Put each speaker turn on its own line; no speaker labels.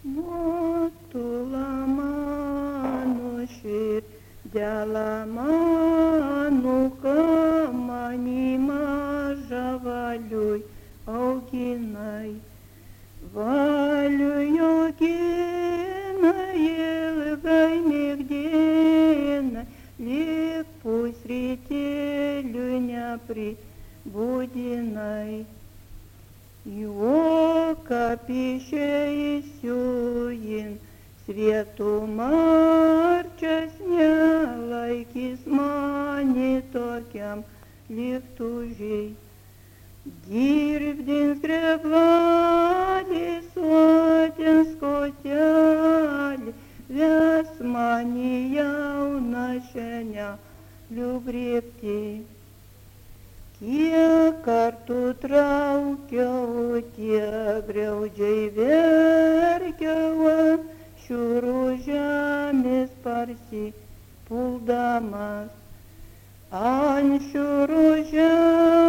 Motula mano širdelę mano, manimą žavaliui auginai. Valiui auginai ilgai mėgdinai, lyg pusrytėliui nepribūdinai. Jo kapišeisiujin svietų marčias nelaikys mani tokiam liktužiai. Dirbdins grevladį suotins kotelį, ves mani jauną šienelių grėbti. Kiek kartų traukiau, tiek griaudžiai verkiau, šiurų žemės parsi. Puldamas ant šiurų žemės